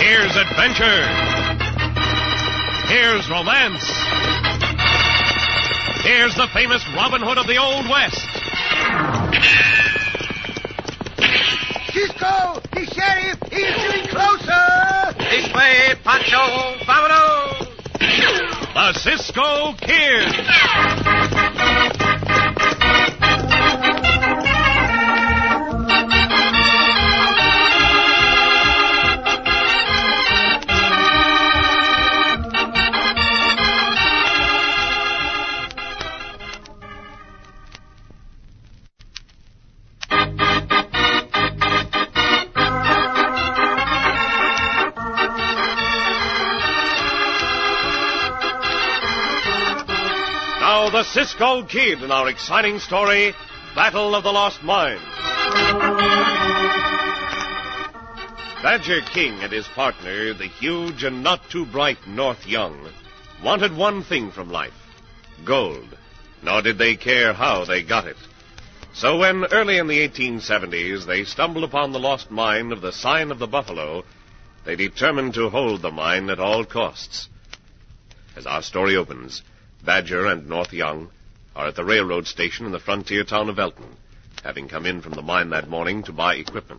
Here's adventure. Here's romance. Here's the famous Robin Hood of the Old West. Cisco! The sheriff! He's getting closer! This way, Pancho! Vámonos! The Cisco Kid. Now, the Cisco Kid in our exciting story, Battle of the Lost Mine. Badger King and his partner, the huge and not too bright North Young, wanted one thing from life, gold. Nor did they care how they got it. So when, early in the 1870s, they stumbled upon the lost mine of the Sign of the Buffalo, they determined to hold the mine at all costs. As our story opens, Badger and North Young are at the railroad station in the frontier town of Elton, having come in from the mine that morning to buy equipment.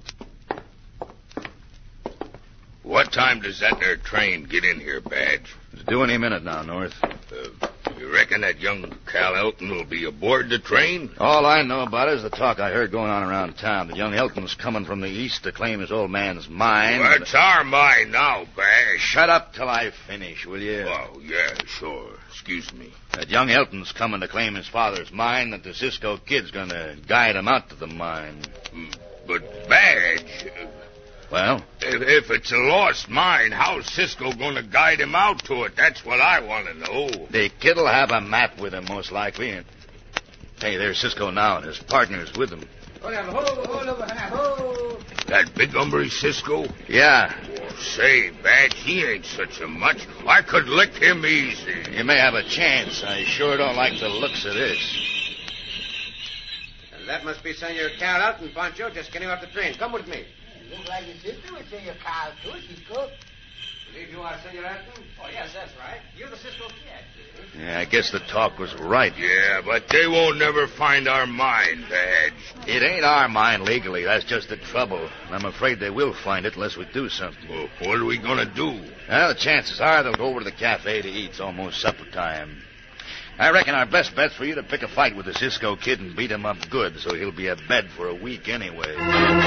What time does that there train get in here, Badge? It's due any minute now, North. You reckon that young Cal Elton will be aboard the train? All I know about it is the talk I heard going on around town. That young Elton's coming from the east to claim his old man's mine. Well, it's our mine now, Badge. Shut up till I finish, will you? Oh, yeah, sure. Excuse me. That young Elton's coming to claim his father's mine, that the Cisco Kid's going to guide him out to the mine. But, Badge... Well? If it's a lost mine, how's Cisco going to guide him out to it? That's what I want to know. The kid'll have a map with him, most likely. And hey, there's Cisco now, and his partner's with him. That big hombre, Cisco? Yeah. Oh, say, Badge, he ain't such a much. I could lick him easy. You may have a chance. I sure don't like the looks of this. That must be Senor Cal Elton, Pancho. Just getting off the train. Come with me. Look like your sister would say your Cal, too, Cisco. Believe you are Senor Elton? Oh, yes, that's right. You're the Cisco Kid. Yeah, I guess the talk was right. Yeah, but they won't never find our mine, Badge. It ain't our mine legally. That's just the trouble. I'm afraid they will find it unless we do something. Well, what are we going to do? Well, the chances are they'll go over to the cafe to eat. It's almost supper time. I reckon our best bet's for you to pick a fight with the Cisco Kid and beat him up good, so he'll be abed for a week anyway.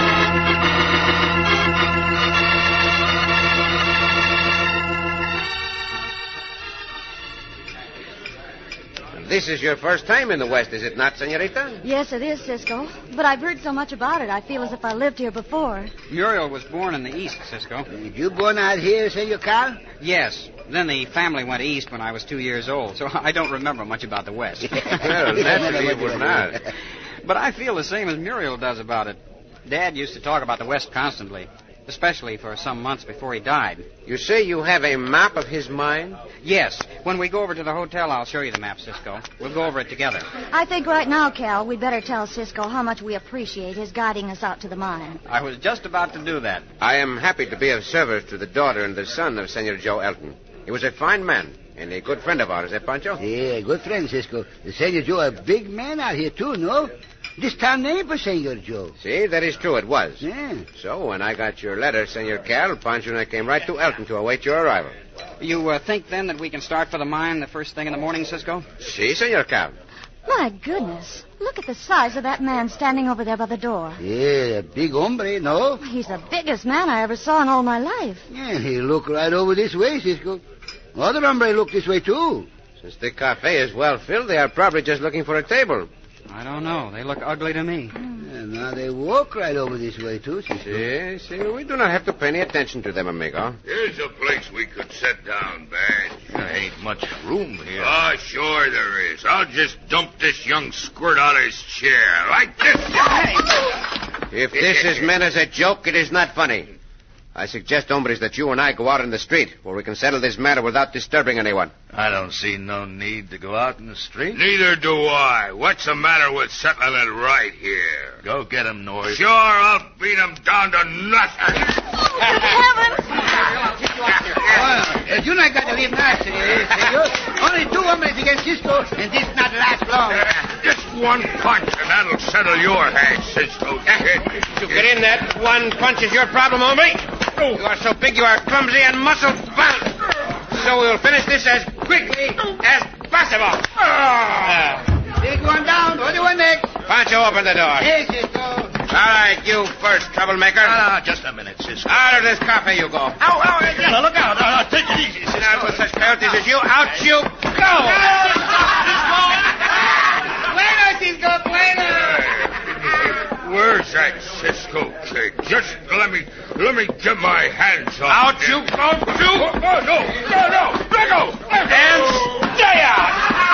This is your first time in the West, is it not, Senorita? Yes, it is, Cisco. But I've heard so much about it, I feel as if I lived here before. Muriel was born in the East, Cisco. You born out here, Senor Cal? Yes. Then the family went east when I was 2 years old, so I don't remember much about the West. Well, naturally it would not. But I feel the same as Muriel does about it. Dad used to talk about the West constantly, especially for some months before he died. You say you have a map of his mine? Yes. When we go over to the hotel, I'll show you the map, Cisco. We'll go over it together. I think right now, Cal, we'd better tell Cisco how much we appreciate his guiding us out to the mine. I was just about to do that. I am happy to be of service to the daughter and the son of Senor Joe Elton. He was a fine man and a good friend of ours, eh, Pancho? Yeah, good friend, Cisco. The Senor Joe a big man out here, too, no? This town name for Senor Joe. See, that is true, it was. Yeah. So, when I got your letter, Senor Cal, Pancho and I came right to Elton to await your arrival. You think, then, that we can start for the mine the first thing in the morning, Cisco? Si, Senor Cal. My goodness. Look at the size of that man standing over there by the door. Yeah, a big hombre, no? He's the biggest man I ever saw in all my life. Yeah, he look right over this way, Cisco. Other hombre look this way, too. Since the cafe is well filled, they are probably just looking for a table. I don't know. They look ugly to me. Yeah, now they walk right over this way, too, Cisco. See, we do not have to pay any attention to them, amigo. Here's a place we could sit down, Badge. There ain't much room here. Ah, sure there is. I'll just dump this young squirt out of his chair. Like this. If this is meant as a joke, it is not funny. I suggest, hombres, that you and I go out in the street where we can settle this matter without disturbing anyone. I don't see no need to go out in the street. Neither do I. What's the matter with settling it right here? Go get him, North. Sure, I'll beat him down to nothing. Heavens! You not got to leave now, senor. Only 2 hombres against Cisco, and this not last long. Just one punch, and that'll settle your hash, Cisco Kid. To get in that one punch is your problem, hombre. You are so big you are clumsy and muscle-bound. So we'll finish this as quickly as possible. Take one down, only one next. Pancho, open the door. Hey, Cisco. All right, you first, troublemaker. Just a minute, Cisco. Out of this cafe you go. Yellow, look out. Take it easy, Sit down with such coyotes as you. Out you go. Bueno, Cisco, bueno. Where's that Cisco Kid? Just let me get my hands on Out him. you go, you. Oh, no. Let go. And stay out.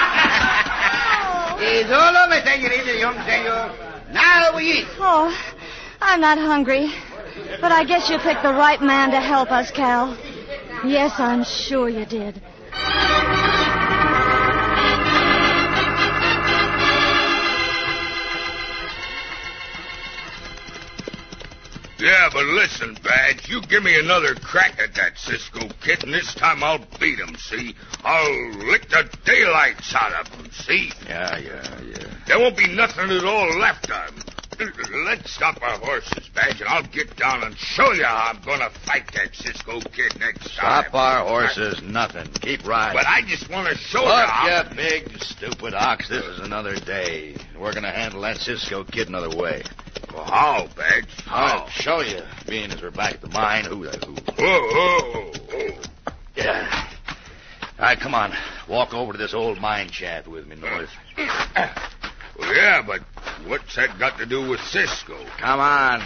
It's all over, senorita, young senor. Now we eat. Oh, I'm not hungry. But I guess you picked the right man to help us, Cal. Yes, I'm sure you did. Yeah, but listen, Badge, you give me another crack at that Cisco Kid, and this time I'll beat him, see? I'll lick the daylights out of him, see? Yeah. There won't be nothing at all left of him. Let's stop our horses, Badge, and I'll get down and show you how I'm going to fight that Cisco Kid next time. Stop our horses, nothing. Keep riding. But I just want to show you Look, how... you big, stupid ox, this is another day. We're going to handle that Cisco Kid another way. Well, how, Badge? I'll show you, being as we're back at the mine. Who? Whoa. Yeah. All right, come on. Walk over to this old mine shaft with me, North. Well, yeah, but what's that got to do with Cisco? Come on.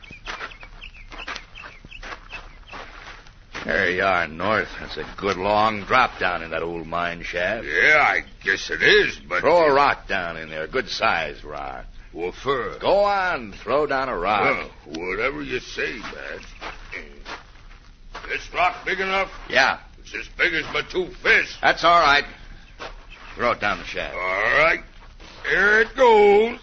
There you are, North. That's a good long drop down in that old mine shaft. Yeah, I guess it is, but... Throw a rock down in there, a good-sized rock. Well, fur. Go on, throw down a rock. Well, whatever you say, Badge. This rock big enough? Yeah. It's as big as my 2 fists. That's all right. Throw it down the shaft. All right. Here it goes.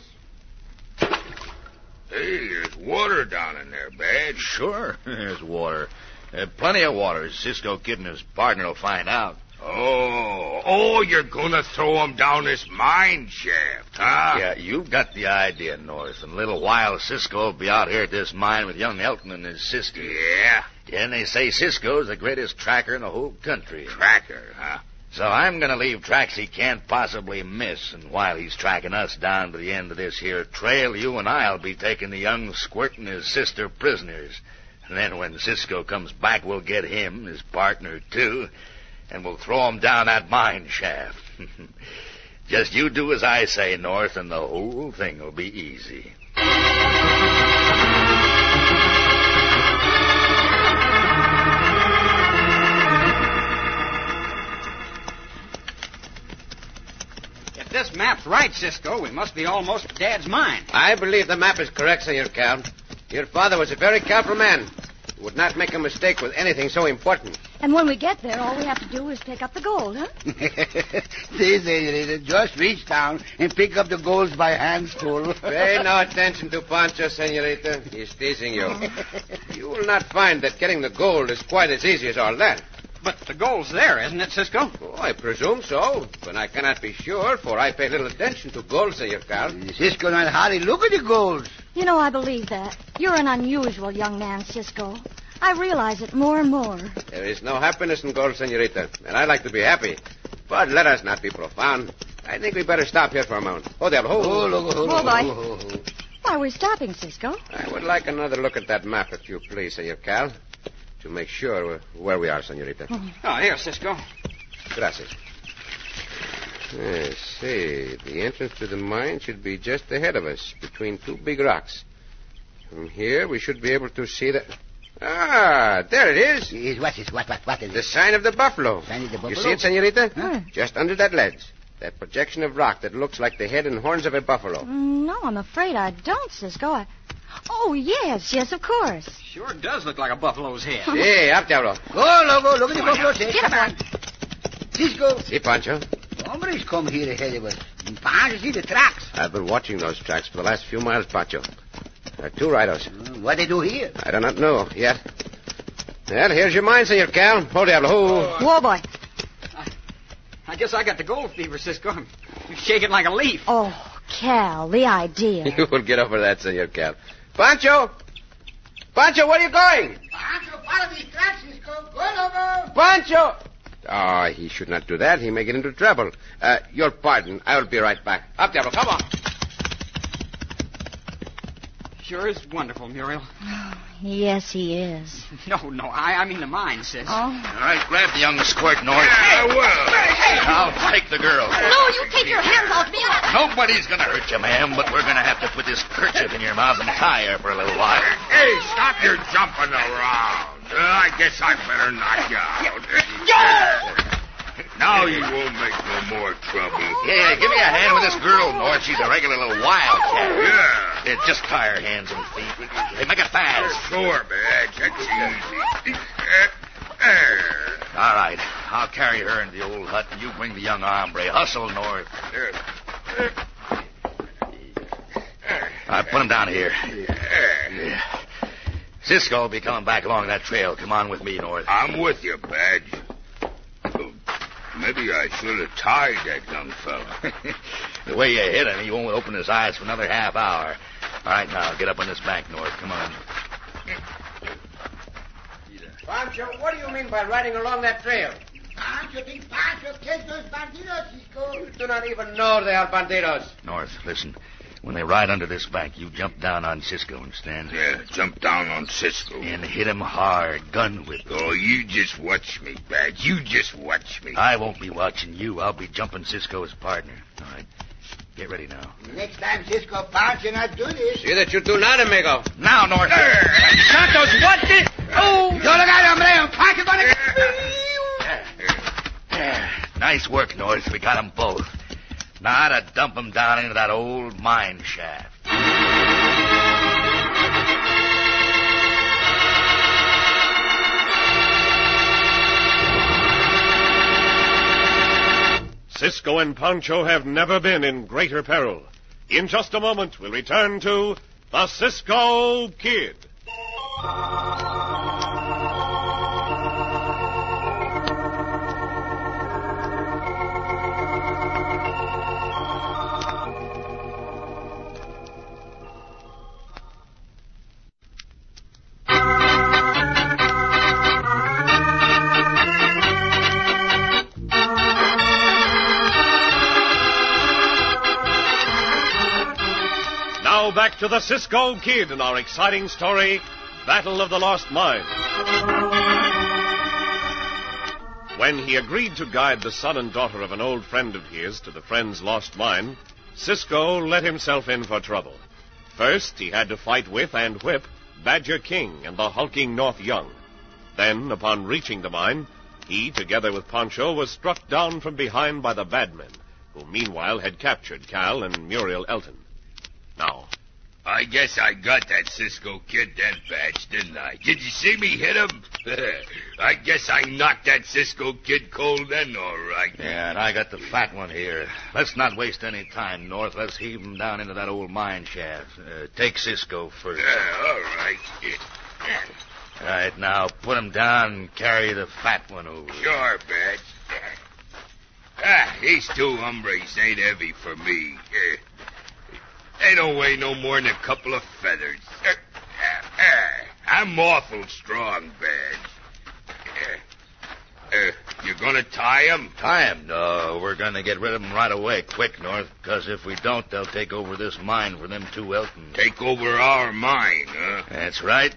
Hey, there's water down in there, Badge. Sure, there's water. Plenty of water. Cisco Kid and his partner will find out. Oh, you're going to throw him down this mine shaft, huh? Yeah, you've got the idea, North. In a little while, Cisco will be out here at this mine with young Elton and his sister. Yeah? And they say Cisco's the greatest tracker in the whole country. Tracker, huh? So I'm going to leave tracks he can't possibly miss. And while he's tracking us down to the end of this here trail, you and I'll be taking the young squirt and his sister prisoners. And then when Cisco comes back, we'll get him, his partner, too, and we'll throw him down that mine shaft. Just you do as I say, North, and the whole thing will be easy. If this map's right, Cisco, we must be almost at Dad's mine. I believe the map is correct, Senor Cal. Your father was a very careful man. He would not make a mistake with anything so important. And when we get there, all we have to do is pick up the gold, huh? See, senorita, just reach down and pick up the golds by handful. Pay no attention to Pancho, senorita. He's teasing you. You will not find that getting the gold is quite as easy as all that. But the gold's there, isn't it, Cisco? Oh, I presume so, but I cannot be sure, for I pay little attention to gold, Senor Cal. Cisco not hardly look at the golds. You know, I believe that. You're an unusual young man, Cisco. I realize it more and more. There is no happiness in gold, senorita, and I like to be happy. But let us not be profound. I think we better stop here for a moment. Oh, there. Why, we're stopping, Cisco. I would like another look at that map, if you please, Senor Cal, to make sure where we are, senorita. Oh, here, Cisco. Gracias. Let's see. The entrance to the mine should be just ahead of us, between 2 big rocks. From here, we should be able to see the... Ah, there it is. What is The it? sign of the buffalo. Sign of the buffalo? You see it, senorita? Huh. Just under that ledge. That projection of rock that looks like the head and horns of a buffalo. No, I'm afraid I don't, Cisco. Oh, yes, of course. Sure does look like a buffalo's head. Hey, up, Diablo. Go, Logo. Look at the buffalo. Come on. Cisco. See, Pancho? Hombres come here ahead of us. Pancho, see the tracks. I've been watching those tracks for the last few miles, Pancho. There are 2 riders. What they do here? I do not know yet. Well, here's your mine, Senor Cal. Oh, diablo. Whoa, boy. I guess I got the gold fever, Cisco. You shake it like a leaf. Oh, Cal, the idea. You will get over that, Senor Cal. Pancho! Pancho, where are you going? Pancho, follow these tracks, Cisco. Go over. Pancho! Oh, he should not do that. He may get into trouble. Your pardon. I will be right back. Up, Diablo. Come on. Sure is wonderful, Muriel. Yes, he is. No, I mean the mine, sis. Oh. All right, grab the young squirt, North. Yeah, well. I'll take the girl. No, you take your hands off me. Nobody's going to hurt you, ma'am, but we're going to have to put this kerchief in your mouth and tie her for a little while. Hey, stop your jumping around. I guess I better knock you out. Now you won't make no more trouble. Yeah, give me a hand with this girl, North. She's a regular little wildcat. Yeah. Just tie her hands and feet. Hey, make it fast. Sure, Badge. That's easy. All right. I'll carry her into the old hut, and you bring the young hombre. Hustle, North. All right, put him down here. Yeah. Cisco will be coming back along that trail. Come on with me, North. I'm with you, Badge. Maybe I should have tied that young fella. The way you hit him, he won't open his eyes for another half hour. All right, now, get up on this bank, North. Come on. Pancho, what do you mean by riding along that trail? Pancho, big Pancho, catch those bandidos, Cisco. You do not even know they are bandidos. North, listen. When they ride under this bank, you jump down on Cisco, understand? Yeah, jump down on Cisco. And hit him hard, gun whip. Oh, you just watch me, Badge. You just watch me. I won't be watching you. I'll be jumping Cisco's partner. All right. Get ready now. Next time, Cisco, Pancho not do this. See that you do not, amigo. Now, North. Santos, what did... Oh! Yo lo got, hombre. Pancho gonna... Nice work, North. We got them both. Now to dump them down into that old mine shaft. Cisco and Pancho have never been in greater peril. In just a moment, we'll return to the Cisco Kid. Now back to the Cisco Kid and our exciting story, Battle of the Lost Mine. When he agreed to guide the son and daughter of an old friend of his to the friend's lost mine, Cisco let himself in for trouble. First, he had to fight with and whip Badger King and the hulking North Young. Then, upon reaching the mine, he, together with Pancho, was struck down from behind by the Badmen, who meanwhile had captured Cal and Muriel Elton. Now, I guess I got that Cisco Kid then, Badge, didn't I? Did you see me hit him? I guess I knocked that Cisco Kid cold then, all right. Yeah, and I got the fat one here. Let's not waste any time, North. Let's heave him down into that old mine shaft. Take Cisco first. All right. All right, now put him down and carry the fat one over. Sure, Badge. These two hombres ain't heavy for me. They don't weigh no more than a couple of feathers. I'm awful strong, Badge. You gonna tie 'em? Tie him? No, we're going to get rid of him right away, quick, North, because if we don't, they'll take over this mine for them two Eltons. Take over our mine, huh? That's right.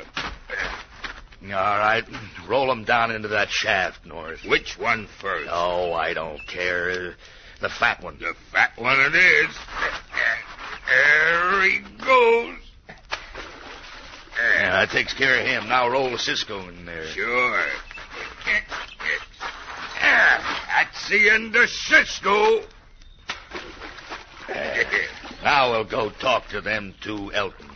All right, roll him down into that shaft, North. Which one first? Oh, I don't care. The fat one. The fat one it is. There he goes. Yeah, that takes care of him. Now roll Cisco in there. Sure. That's the end of Cisco. Now we'll go talk to them two Eltons.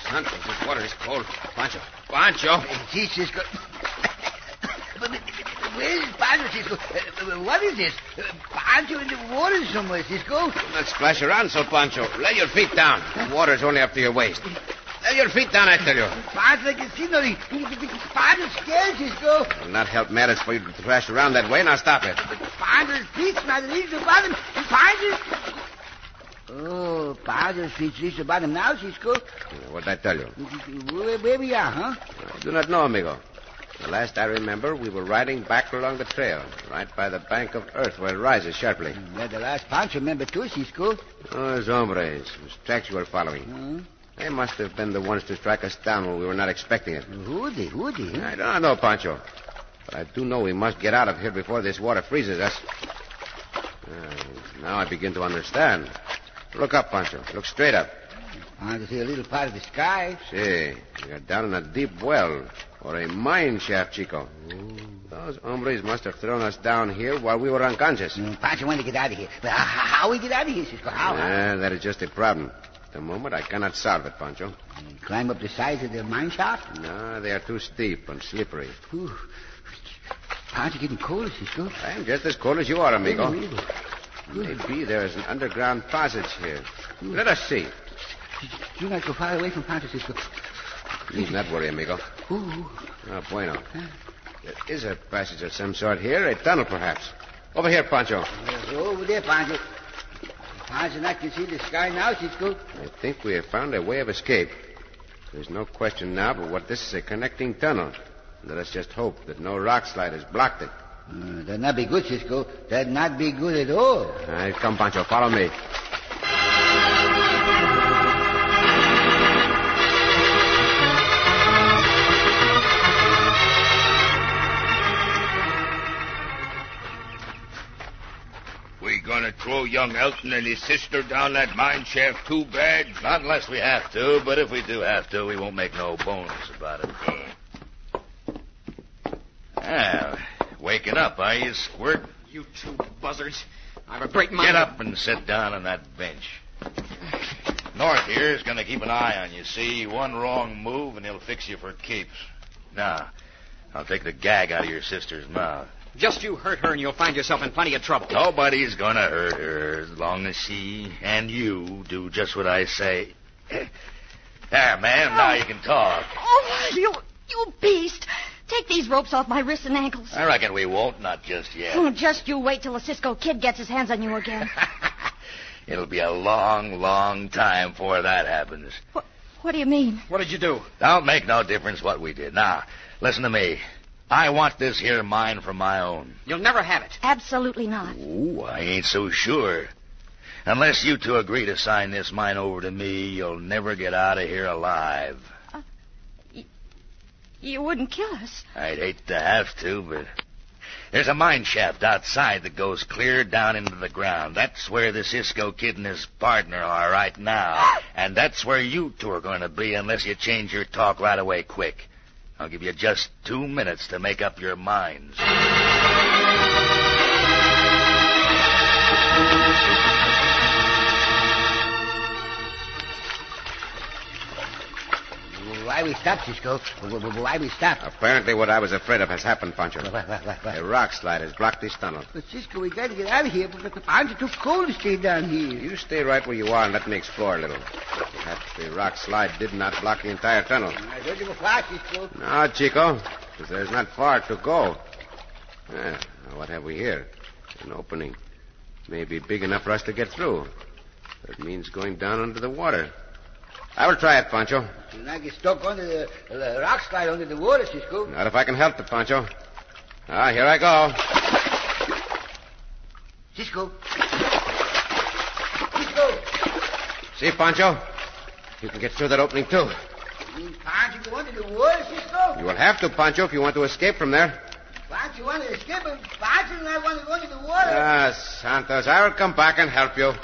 This water is cold. Pancho. Pancho. Gee, Cisco. Where is Pancho, Cisco? What is this? Pancho in the water somewhere, Cisco. Let's splash around, so Pancho. Lay your feet down. The water's only up to your waist. Lay your feet down, I tell you. Pancho, I can see nothing. Pancho's scared, Cisco. It'll not help matters for you to thrash around that way. Now stop it. Pancho's feet not reach the bottom. Pancho's... Oh, Pancho's feet reach the bottom now, Cisco. What'd I tell you? Where we are, huh? I do not know, amigo. The last I remember, we were riding back along the trail, right by the bank of earth where it rises sharply. That's the last Pancho remember too, Cisco. Oh, those hombres, whose tracks you were following. They must have been the ones to track us down when we were not expecting it. Who they? I do not know, Pancho. But I do know we must get out of here before this water freezes us. Now I begin to understand. Look up, Pancho. Look straight up. I can see a little part of the sky. See, we are down in a deep well, or a mine shaft, Chico. Those hombres must have thrown us down here while we were unconscious. Pancho want to get out of here. But how we get out of here, Cisco? How? That is just a problem. At the moment, I cannot solve it, Pancho. Climb up the sides of the mine shaft? No, they are too steep and slippery. Ooh. Pancho getting cold, Cisco. I am just as cold as you are, amigo. Maybe there is an underground passage here. Let us see. Do not go far away from Pancho, Cisco. Need not worry, amigo. Ooh. Ah, bueno. There is a passage of some sort here, a tunnel perhaps. Over here, Pancho. Over there, Pancho. Pancho and I can see the sky now, Cisco. I think we have found a way of escape. There's no question now but what this is a connecting tunnel. Let us just hope that no rock slide has blocked it. That'd not be good, Cisco. That'd not be good at all. All right, come, Pancho. Follow me. We gonna throw young Elton and his sister down that mine shaft too bad? Not unless we have to, but if we do have to, we won't make no bones about it. Waking up, are you, Squirt? You two buzzards. I've a great mind. Get up and sit down on that bench. North here is going to keep an eye on you, see? One wrong move and he'll fix you for keeps. Now, I'll take the gag out of your sister's mouth. Just you hurt her and you'll find yourself in plenty of trouble. Nobody's going to hurt her as long as she and you do just what I say. There, ma'am, now you can talk. Oh, you beast. Take these ropes off my wrists and ankles. I reckon we won't, not just yet. Oh, just you wait till the Cisco Kid gets his hands on you again. It'll be a long, long time before that happens. What do you mean? What did you do? Don't make no difference what we did. Now, listen to me. I want this here mine for my own. You'll never have it. Absolutely not. Ooh, I ain't so sure. Unless you two agree to sign this mine over to me, you'll never get out of here alive. You wouldn't kill us. I'd hate to have to, but there's a mine shaft outside that goes clear down into the ground. That's where the Cisco Kid and his partner are right now. And that's where you two are going to be unless you change your talk right away quick. I'll give you just 2 minutes to make up your minds. Why we stop, Cisco? Why we stop? Apparently what I was afraid of has happened, Pancho. What? A rock slide has blocked this tunnel. But, Cisco, we got to get out of here. But Pancho too cold to stay down here. You stay right where you are and let me explore a little. Perhaps the rock slide did not block the entire tunnel. I told you before, Cisco. No, Chico, because there's not far to go. Now, what have we here? An opening. Maybe big enough for us to get through. That means going down under the water. I will try it, Pancho. Do not get stuck under the rock slide under the water, Cisco. Not if I can help it, Pancho. Here I go. Cisco. See, Pancho? You can get through that opening, too. You mean Pancho go under the water, Cisco? You will have to, Pancho, if you want to escape from there. Pancho wanted to escape, but Pancho and I want to go under the water. Santos, I will come back and help you.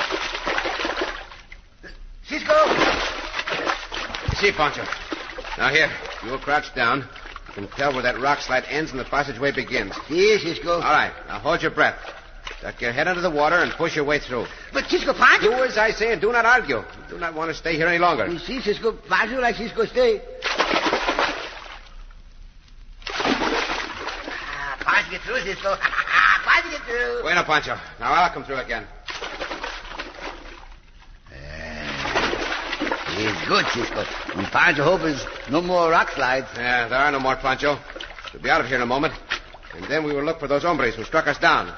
Cisco! See, Pancho. Now, here. You will crouch down. You can tell where that rock slide ends and the passageway begins. See, Cisco. All right. Now, hold your breath. Duck your head under the water and push your way through. But, Cisco, Pancho... Do as I say and do not argue. You do not want to stay here any longer. You see, Cisco, Pancho like Cisco stay. Pancho to get through, Cisco. Fine to get through. Bueno, Pancho. Now I'll come through again. It's good, Cisco. And Pancho hope there's no more rock slides. Yeah, there are no more, Pancho. We'll be out of here in a moment. And then we will look for those hombres who struck us down.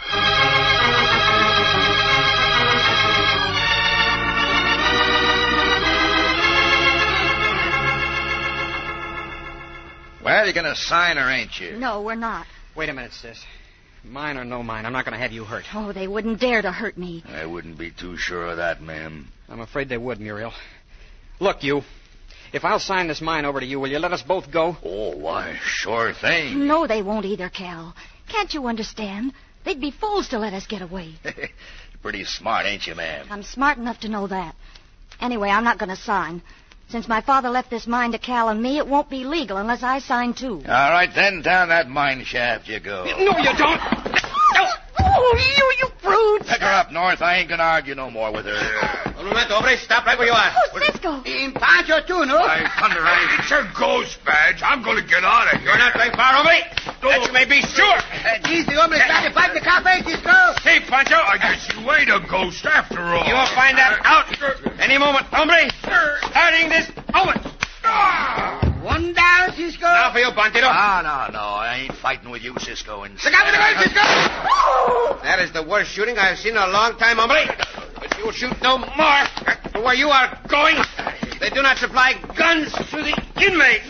Well, you gonna sign or ain't you? No, we're not. Wait a minute, sis. Mine or no mine, I'm not going to have you hurt. Oh, they wouldn't dare to hurt me. I wouldn't be too sure of that, ma'am. I'm afraid they would, Muriel. Look, you. If I'll sign this mine over to you, will you let us both go? Oh, why, sure thing. No, they won't either, Cal. Can't you understand? They'd be fools to let us get away. You're pretty smart, ain't you, ma'am? I'm smart enough to know that. Anyway, I'm not going to sign. Since my father left this mine to Cal and me, it won't be legal unless I sign too. All right, then, down that mine shaft you go. No, you don't. Oh, you brutes. Pick her up, North. I ain't gonna argue no more with her. Un momento, hombre. Stop right where you are. Oh, Cisco. In Pancho, too, no? Hey, thunder, it's a ghost badge. I'm going to get out of here. You're not going far, hombre. That you may be sure. Geez, the hombre started to fight the cafe, Cisco. See, Pancho. I guess you ain't a ghost after all. You will find that out any moment, hombre. Starting this moment. One down, Cisco. Now for you, Bandito. No. I ain't fighting with you, Cisco. Look out for the gun, Cisco! That is the worst shooting I have seen in a long time, hombre. But you'll shoot no more. For where you are going, they do not supply guns to the inmates.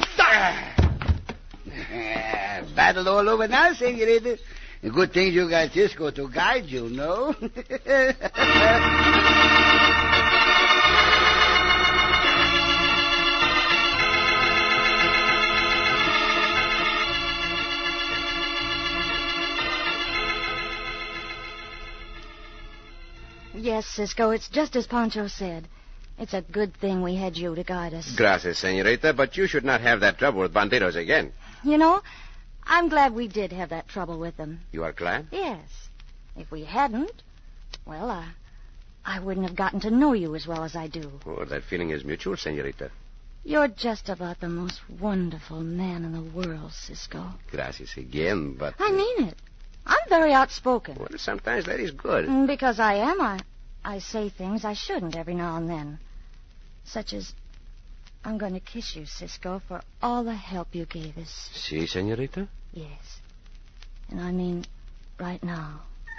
Battle all over now, senorita. The good thing you got Cisco to guide you, no? Yes, Cisco, it's just as Pancho said. It's a good thing we had you to guide us. Gracias, senorita, but you should not have that trouble with bandidos again. You know, I'm glad we did have that trouble with them. You are glad? Yes. If we hadn't, well, I wouldn't have gotten to know you as well as I do. Oh, that feeling is mutual, senorita. You're just about the most wonderful man in the world, Cisco. Gracias again, but... I mean it. I'm very outspoken. Well, sometimes that is good. Because I am, I say things I shouldn't every now and then. Such as, I'm going to kiss you, Cisco, for all the help you gave us. Si, senorita? Yes. And I mean, right now.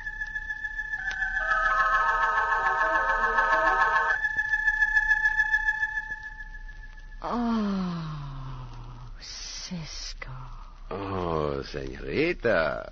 Oh, Cisco. Oh, senorita.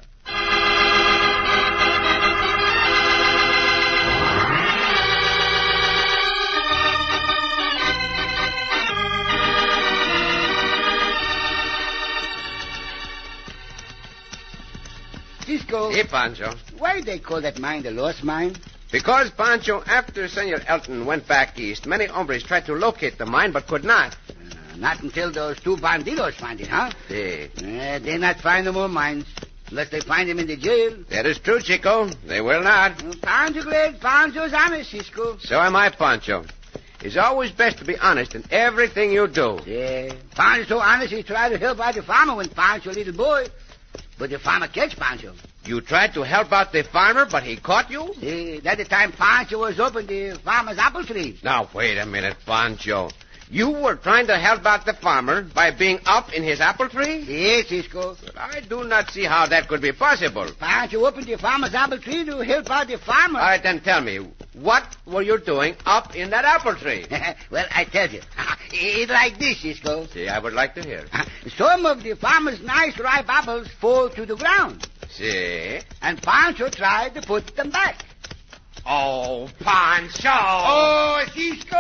Cisco, Hey, Pancho. why do they call that mine the lost mine? Because, Pancho, after Senor Elton went back east, many hombres tried to locate the mine but could not. Not until those two bandidos find it, huh? Si. They not find no more mines. Unless they find him in the jail. That is true, Chico. They will not. Pancho glad Pancho's honest, Cisco. So am I, Pancho. It's always best to be honest in everything you do. Yeah. Pancho's so honest he tried to help out the farmer when Pancho a little boy. But the farmer catch Pancho. You tried to help out the farmer, but he caught you? Yeah, that the time Pancho was up in the farmer's apple tree. Now, wait a minute, Pancho. You were trying to help out the farmer by being up in his apple tree? Yes, Cisco. But I do not see how that could be possible. Pancho opened the farmer's apple tree to help out the farmer. All right, then tell me, what were you doing up in that apple tree? Well, I tell you. It's like this, Cisco. See, I would like to hear. Some of the farmer's nice ripe apples fall to the ground. See? And Pancho tried to put them back. Oh, Pancho! Oh, Cisco!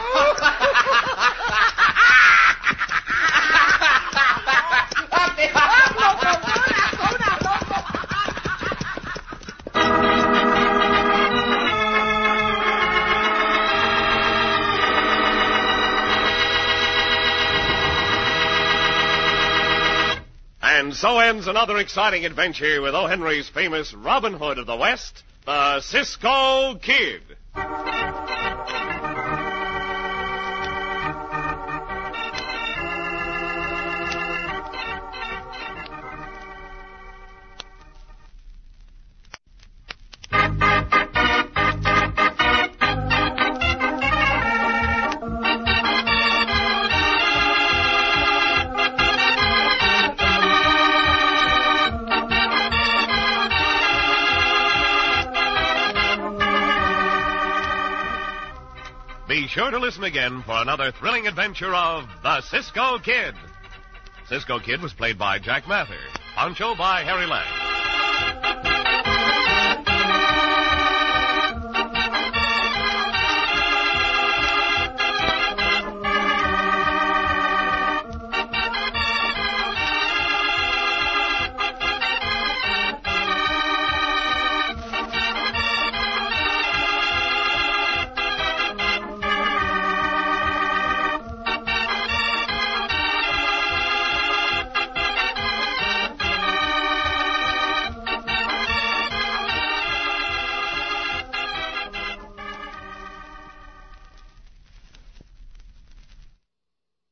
And so ends another exciting adventure with O. Henry's famous Robin Hood of the West, the Cisco Kid. sure to listen again for another thrilling adventure of the Cisco Kid. Cisco Kid was played by Jack Mather. Pancho by Harry Lang.